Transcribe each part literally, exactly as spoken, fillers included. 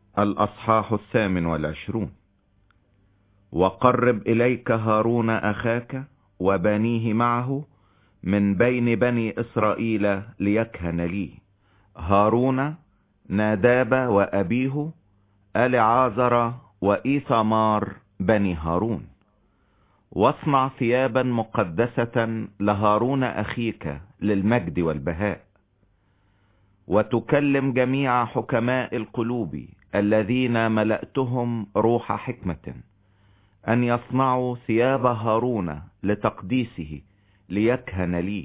الأصحاح الثامن والعشرون. وقرب إليك هارون أخاك وبنيه معه من بين بني إسرائيل ليكهن لي. هارون ناداب وأبيه ألعازر وإيثمار بني هارون. واصنع ثيابا مقدسة لهارون أخيك للمجد والبهاء. وتكلم جميع حكماء القلوب الذين ملأتهم روح حكمة أن يصنعوا ثياب هارون لتقديسه ليكهن لي.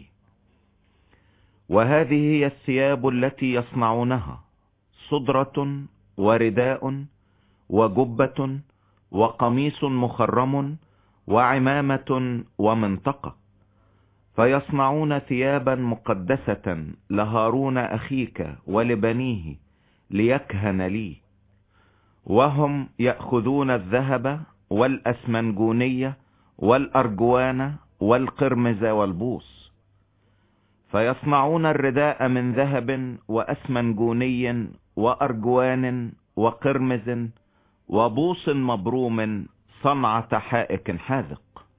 وهذه هي الثياب التي يصنعونها: صدرة ورداء وجبة وقميص مخرم وعمامة ومنطقة. فيصنعون ثيابا مقدسة لهارون أخيك ولبنيه ليكهن لي. وهم يأخذون الذهب والأسمنجونية والأرجوان والقرمز والبوص. فيصنعون الرداء من ذهب وأسمنجوني وأرجوان وقرمز وبوص مبروم صنعة حائك حاذق.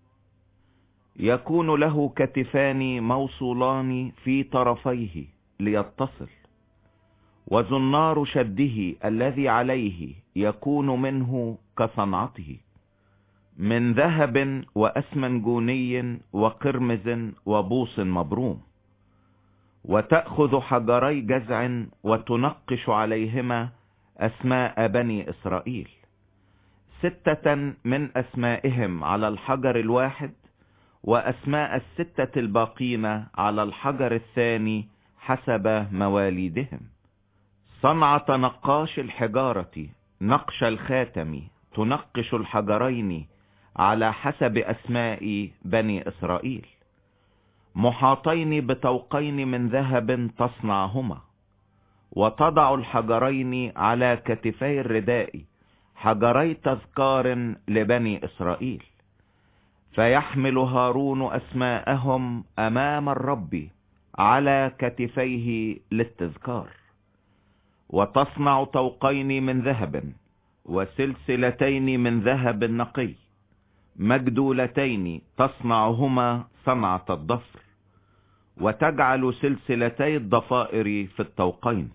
يكون له كتفان موصولان في طرفيه ليتصل، وزنار شده الذي عليه يكون منه كصنعته من ذهب وأسمنجوني وقرمز وبوص مبروم. وتأخذ حجري جزع وتنقش عليهما أسماء بني إسرائيل، ستة من أسمائهم على الحجر الواحد، وأسماء الستة الباقين على الحجر الثاني حسب مواليدهم. صنعة نقاش الحجارة نقش الخاتم تنقش الحجرين على حسب أسماء بني إسرائيل، محاطين بطوقين من ذهب تصنعهما. وتضع الحجرين على كتفي الرداء حجري تذكار لبني إسرائيل. فيحمل هارون أسماءهم أمام الرب على كتفيه للتذكار. وتصنع طوقين من ذهب وسلسلتين من ذهب نقي مجدولتين تصنعهما صنعة الضفر. وتجعل سلسلتي الضفائر في الطوقين.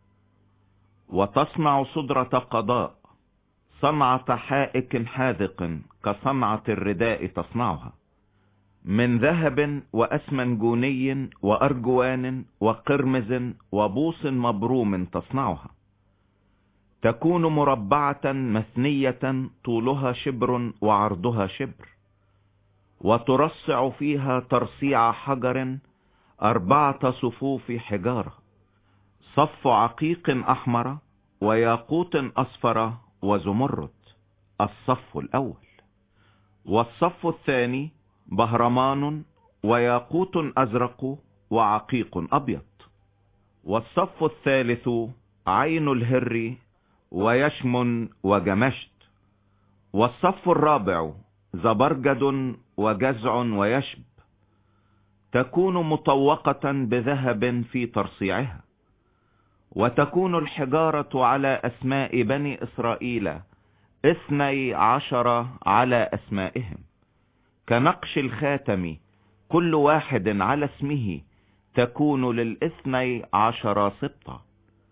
وتصنع صدرة قضاء صنعة حائك حاذق كصنعة الرداء تصنعها من ذهب وأسمنجوني وأرجوان وقرمز وبوص مبروم تصنعها. تكون مربعة مثنية طولها شبر وعرضها شبر. وترصع فيها ترصيع حجر أربعة صفوف حجارة، صف عقيق أحمر وياقوت أصفر وزمرد الصف الأول. والصف الثاني بهرمان وياقوت أزرق وعقيق أبيض. والصف الثالث عين الهر ويشم وجمشت. والصف الرابع زبرجد وجزع ويشب. تكون مطوقة بذهب في ترصيعها. وتكون الحجارة على أسماء بني إسرائيل اثني عشر على أسمائهم كنقش الخاتم، كل واحد على اسمه تكون للاثني عشر سبطة.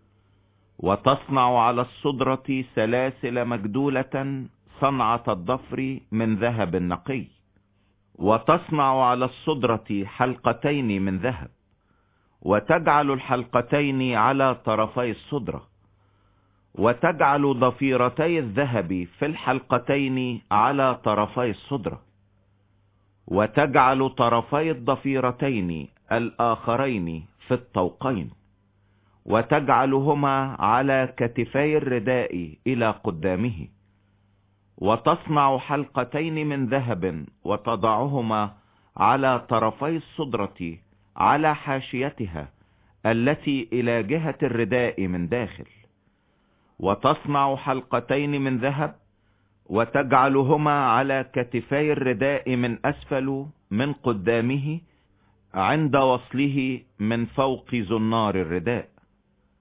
وتصنع على الصدرة سلاسل مجدولة صنعة الضفر من ذهب نقي. وتصنع على الصدرة حلقتين من ذهب. وتجعل الحلقتين على طرفي الصدرة. وتجعل ضفيرتي الذهب في الحلقتين على طرفي الصدرة. وتجعل طرفي الضفيرتين الآخرين في الطوقين. وتجعلهما على كتفي الرداء إلى قدامه. وتصنع حلقتين من ذهب وتضعهما على طرفي الصدرة على حاشيتها التي إلى جهة الرداء من داخل. وتصنع حلقتين من ذهب وتجعلهما على كتفي الرداء من أسفل من قدامه عند وصله من فوق زنار الرداء.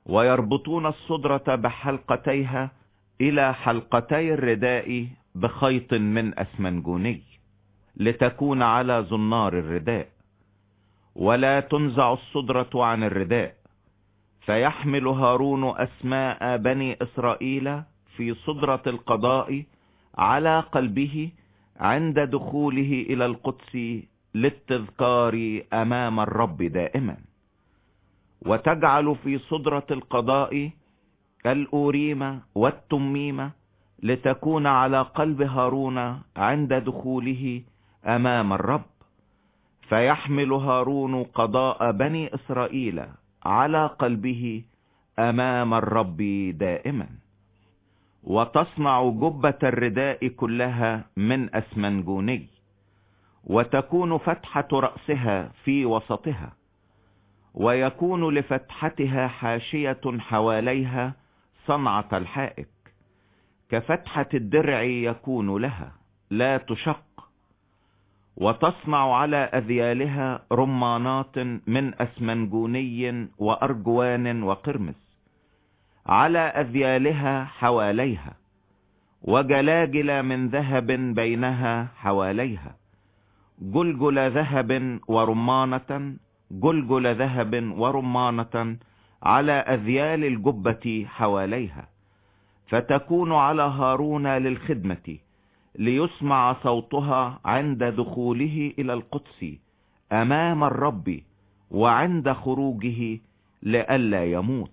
ويربطون الصدرة بحلقتيها إلى حلقتي الرداء بخيط من أسمنجوني لتكون على زنار الرداء. ولا تنزع الصدرة عن الرداء، فيحمل هارون أسماء بني إسرائيل في صدرة القضاء على قلبه عند دخوله إلى القدس للتذكار أمام الرب دائما. وتجعل في صدرة القضاء الأوريم والتميم لتكون على قلب هارون عند دخوله أمام الرب. فيحمل هارون قضاء بني إسرائيل على قلبه أمام الرب دائما. وتصنع جبة الرداء كلها من أسمنجوني، وتكون فتحة رأسها في وسطها، ويكون لفتحتها حاشية حواليها صنعة الحائك، كفتحة الدرع يكون لها لا تشق. وتصنع على أذيالها رمانات من أسمنجوني وأرجوان وقرمز على أذيالها حواليها، وجلاجل من ذهب بينها حواليها، جلجل ذهب ورمانة، جلجل ذهب ورمانة على أذيال الجبة حواليها. فتكون على هارون للخدمة ليسمع صوتها عند دخوله إلى القدس أمام الرب وعند خروجه لئلا يموت.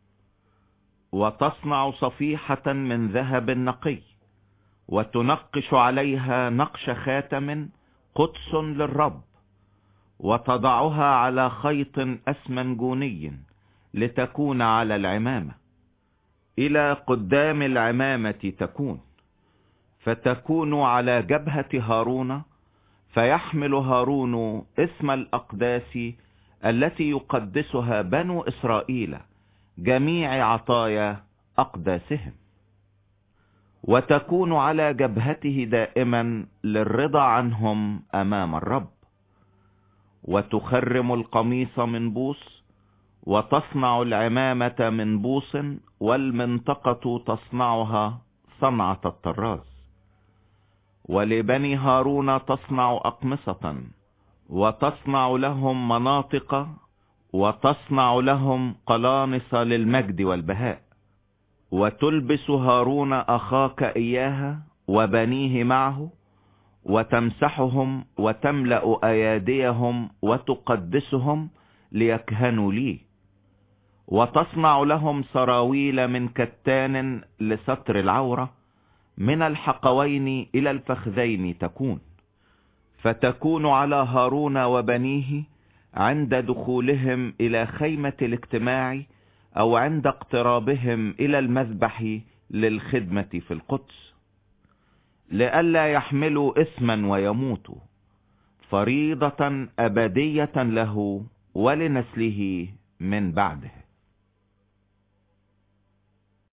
وتصنع صفيحة من ذهب نقي، وتنقش عليها نقش خاتم قدس للرب، وتضعها على خيط أسمنجوني لتكون على العمامة إلى قدام العمامة تكون، فتكون على جبهة هارون. فيحمل هارون اسم الأقداس التي يقدسها بنو إسرائيل جميع عطايا أقداسهم، وتكون على جبهته دائما للرضا عنهم أمام الرب. وتخرم القميص من بوس، وتصنع العمامة من بوس، والمنطقة تصنعها صنعة الطراز. ولبني هارون تصنع أقمصة، وتصنع لهم مناطق، وتصنع لهم قلانص للمجد والبهاء. وتلبس هارون أخاك إياها وبنيه معه، وتمسحهم وتملأ أياديهم وتقدسهم ليكهنوا لي. وتصنع لهم سراويل من كتان لستر العورة، من الحقوين إلى الفخذين تكون. فتكون على هارون وبنيه عند دخولهم إلى خيمة الاجتماع، أو عند اقترابهم إلى المذبح للخدمة في القدس، لئلا يحملوا اسما ويموتوا، فريضة أبدية له ولنسله من بعده.